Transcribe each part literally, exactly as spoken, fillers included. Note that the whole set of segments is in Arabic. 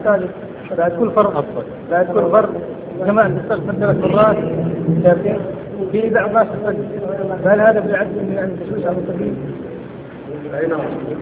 الثالث بعد كل فرض أفضل بعد كل فرض جماعة تصلي ثلاث مرات شايفين في بعض الناس تصلي فهل هذا بيعد من عند الرسول صلى الله عليه وسلم؟ أي نعم.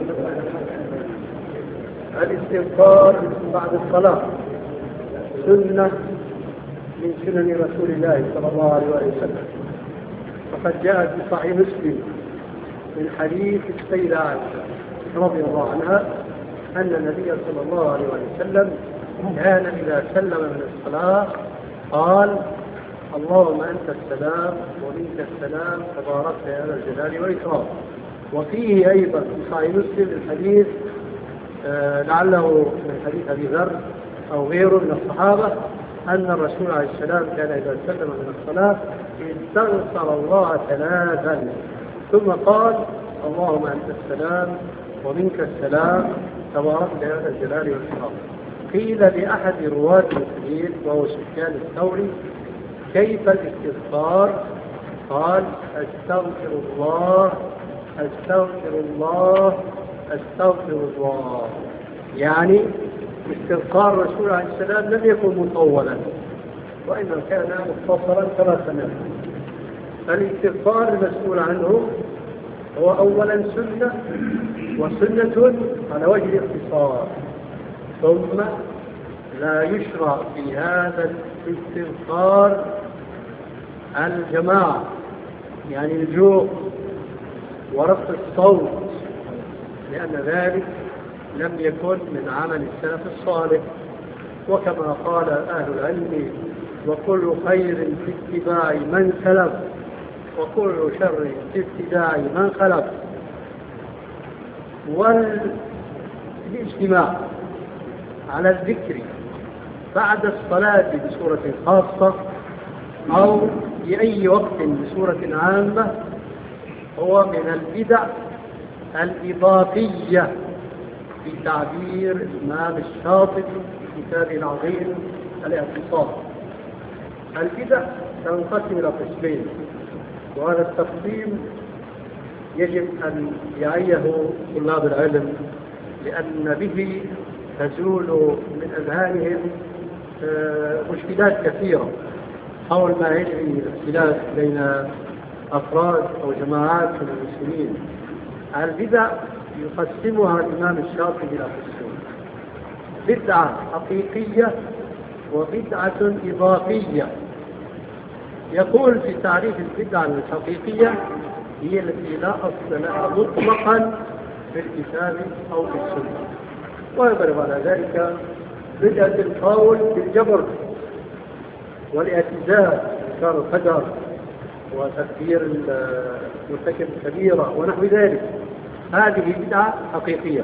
الاستغفار بعد الصلاة سنة من سنن رسول الله صلى الله عليه وسلم، وقد جاءت في صحيح مسلم من حديث السيدة عائشة رضي الله عنها أن النبي صلى الله عليه وسلم كان إذا سلم من الصلاة قال: اللهم أنت السلام ومنك السلام تباركت يا ذا الجلال والإكرام. وفيه أيضا في صحيح مسلم الحديث آه لعله من حديث أبي ذر أو غيره من الصحابة أن الرسول عليه السلام كان إذا سلم من الصلاة استغفر الله ثلاثا ثم قال: اللهم أنت السلام ومنك السلام تباركت يا ذا الجلال والإكرام. قيل لأحد رواة الحديث وهو سفيان الثوري: كيف الاستغفار؟ قال: استغفر الله استغفر الله استغفر الله. يعني استغفار الرسول عليه السلام لم يكن مطولا وإنما كان مختصرا كما سمعنا. فالاستغفار المسؤول عنه هو أولا سنة، وسنة على وجه الاختصار، ثم لا يشرع في هذا الاستغفار الجماعة، يعني الجوع ورفع الصوت، لأن ذلك لم يكن من عمل السلف الصالح. وكما قال أهل العلم: وكل خير في اتباع من سلف وكل شر في ابتداع من خلف. والاجتماع على الذكر بعد الصلاة بسورة خاصة أو في أي وقت بسورة عامة هو من البدع الإضافية في تعبير الإمام الشاطبي في كتابه العظيم الاعتصام. البدع تنقسم إلى قسمين، وهذا التقسيم يجب أن يعيه طلاب العلم، لأن به تزول من أذهانهم مشكلات كثيرة حول ما يجري الاختلاف بين أفراد أو جماعات من المسلمين. البدع يقسمها الإمام الشاطبي إلى قسمين: بدعة حقيقية وبدعة إضافية. يقول في تعريف البدعة الحقيقية: هي التي لا أصل لها مطلقا في الكتاب أو في السنة. ويضرب على ذلك بدعة القول بالجبر والاعتزال، إنكار القدر وتكفير مرتكب الكبيرة ونحو ذلك. هذه بدعة حقيقية.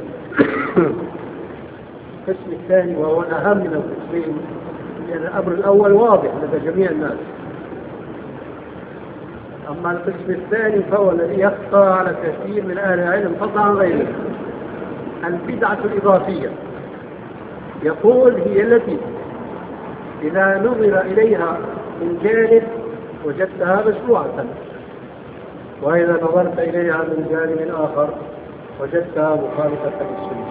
القسم الثاني وهو الأهم من القسمين، لأن الأمر الأول واضح لدى جميع الناس، أما القسم الثاني فهو الذي يخفى على كثير من أهل العلم فضلا عن غيره. البدعة الإضافية يقول: هي التي إذا نظر إليها من جانب وجدتها مشروعة، وإذا نظرت إليها من جانب آخر وجدتها مخالفة للسنة.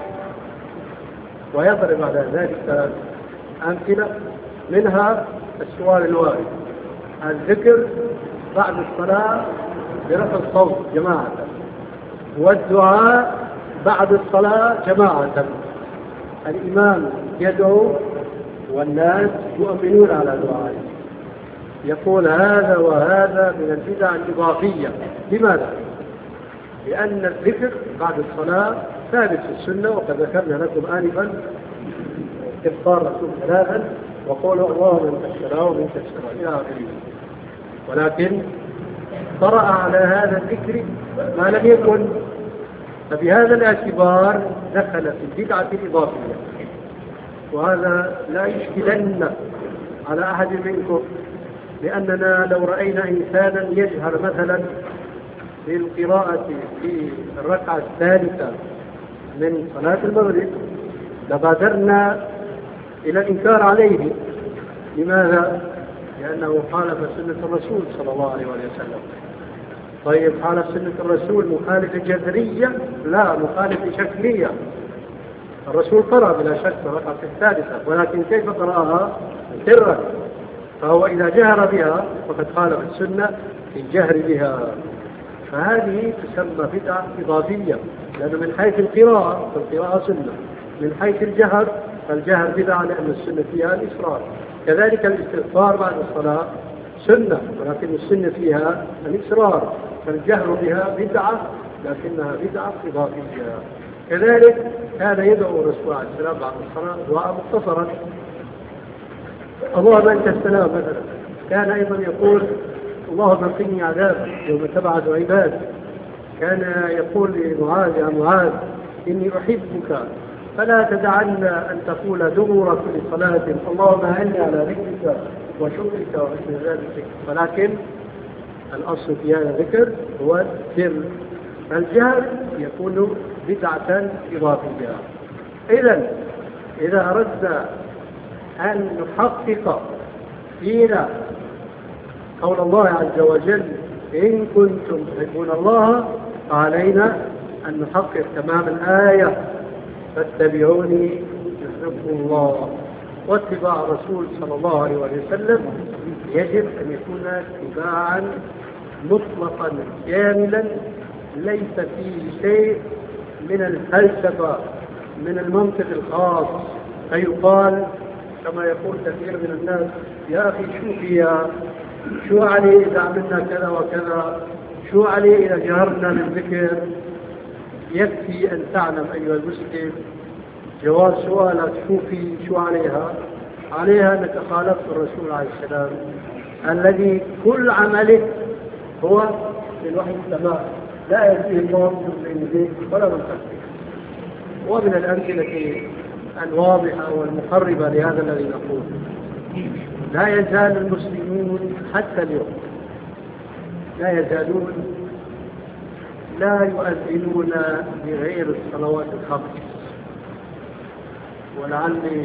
ويضرب على ذلك أمثلة، منها السؤال الوارد: الذكر بعد الصلاة برفع الصوت جماعة، والدعاء بعد الصلاة جماعة. الإمام يدعو والناس يؤمنون على دعائه. يقول: هذا وهذا من البدع الإضافية. لماذا؟ لأن الذكر بعد الصلاة ثابت في السنة، وقد ذكرنا لكم آنفا استغفار رسول ثلاثا وقولوا اللهم انت السلام ومنك السلام إلى آخره. ولكن طرأ على هذا الذكر ما لم يكن، فبهذا الاعتبار دخل في البدعة الإضافية. وهذا لا يشكلن على أحد منكم، لأننا لو رأينا إنسانا يجهر مثلا بالقراءة في الركعة الثالثة من صلاة المغرب لبادرنا إلى الإنكار عليه. لماذا؟ لأنه خالف سنة الرسول صلى الله عليه وسلم. طيب، خالف سنة الرسول مخالفة جذرية؟ لا، مخالفة شكلية. الرسول قرأ بلا شك الركعة الثالثة، ولكن كيف قرأها؟ سرا. فهو إذا جهر بها فقد خالف السنة في الجهر بها، فهذه تسمى بدعة إضافية، لأن من حيث القراءة فالقراءة سنة، من حيث الجهر فالجهر بدعة لأن السنة فيها الإصرار. كذلك الاستغفار بعد الصلاة سنة، ولكن السنة فيها الإصرار، فالجهر بها بدعة لكنها بدعة إضافية. كذلك كان يدعو الرسول عليه السلام بعد الصلاة دعاء مختصرا، اللهم أنت السلام مثلا. كان أيضا يقول اللهم قني عذابك يوم تبعث عباد. كان يقول لمعاذ يا معاذ إني أحبك فلا تدعن أن تقول دبر كل صلاة اللهم أعني على ذكرك وشكرك وحسن عبادتك، ولكن الأصل في هذا الذكر هو السر. الجهر يكون بدعة إضافية. إذن إذا أردنا أن نحقق فينا قول الله عز وجل إن كنتم تحبون الله، علينا أن نحقق تمام الآية فاتبعوني يحببكم الله. واتباع الرسول صلى الله عليه وسلم يجب أن يكون اتباعا مطلقا كاملا، ليس فيه شيء من الفلسفة من المنطق الخاص، فيقال كما يقول كثير من الناس يا أخي شو فيها، شو عليه إذا عملنا كذا وكذا، شو عليه إذا جهرنا بالذكر. يكفي أن تعلم أيها المسلم جواب سؤالك شو في شو عليها. عليها أنك خالفت الرسول عليه السلام الذي كل عمله هو من وحي السماء، لا يأتيه الله من بين يديه ولا من خلفه. ومن الأمثلة الواضحة والمقربة لهذا الذي نقول لا يزال المسلمون حتى اليوم لا يزالون لا يؤذنون بغير الصلوات الخمس. ولعلي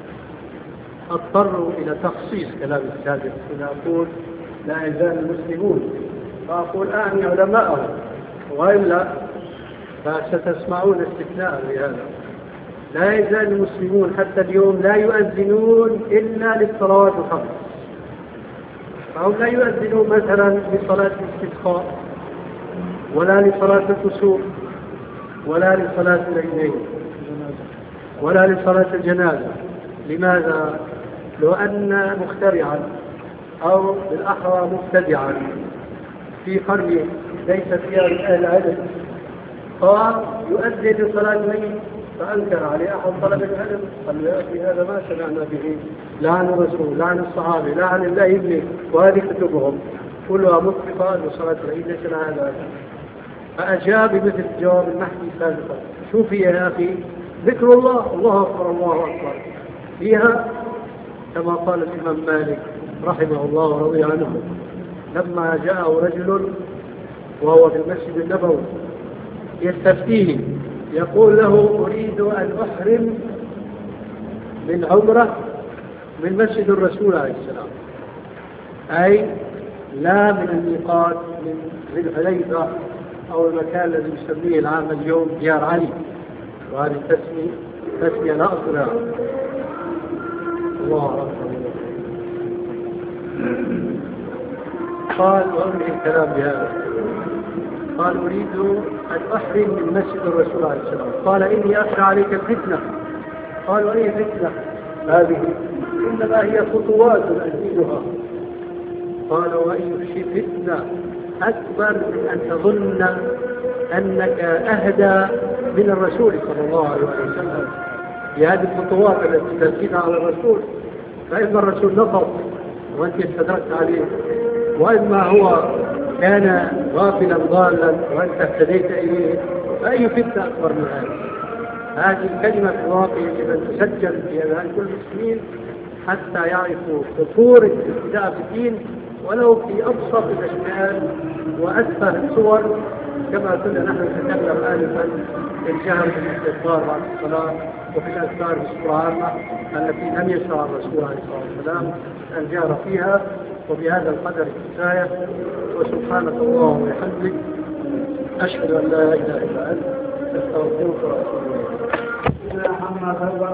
أضطر إلى تخصيص كلام السابق إذا أقول لا يزال المسلمون، فأقول أعني علماءهم، وإلا فستسمعون استثناء لهذا. لا يزال المسلمون حتى اليوم لا يؤذنون إلا للصلوات الخمس. فهم لا يؤذنون مثلا لصلاة الاستسقاء ولا لصلاة الكسوف ولا لصلاة العيدين ولا لصلاة الجنازة. لماذا؟ لو أن مخترعا أو بالأحرى مبتدعا في قرية ليس فيها أهل علم قال يؤذن لصلاة العيد فأنكر عليه أحد طلبة العلم قال له يا أخي هذا ما سمعنا به، لا عن الرسول لا عن الصحابة لا عن الله ابنه، وهذه كتبهم كلها مطلقة لصلاة العيد ليس لها هذا. فأجاب بمثل الجواب المحكي سابقا شو فيها يا أخي؟ ذكر الله، الله أكبر الله أكبر. فيها كما قال الإمام مالك رحمه الله ورضي عنه لما جاءه رجل وهو في المسجد النبوي يستفتيه يقول له أريد أن أحرم من عمرة من مسجد الرسول عليه السلام، أي لا من الميقات من ذي الحليفة أو المكان الذي يسميه العام اليوم ديار علي، وهذه التسمية تسمية لا أصل لها. الله أكبر. قال وأنهي الكلام بهذا، قال أريد أن أحرم من مسجد الرسول عليه السلام. قال إني أخشى عليك الفتنة. قال وأي فتنة هذه؟ إنما هي خطوات أزيدها. قال وأي فتنة أكبر من أن تظن أنك أهدى من الرسول صلى الله عليه وسلم في هذه الخطوات التي تزيدها على الرسول، فإما الرسول نقض وأنت استدركت عليه، وإما هو كان غافلا ضالا وأنت اهتديت إليه، فأي فتنة أكبر من هذه؟ هذه الكلمة في الواقع يجب أن تسجل في أذهان كل المسلمين حتى يعرفوا خطورة الابتداء في الدين ولو في أبسط الأشكال وأسفل الصور، كما كنا نحن نتكلم آنفا في الجهر بالاستغفار بعد الصلاة وفي الأذكار بصورة عامة التي لم يشرع الرسول عليه الصلاة والسلام الجهر فيها. وبهذا القدر كفاية، وسبحانك اللهم وبحمدك أشهد أن لا إله إلا أنت أستغفرك وأتوب إليك. آخر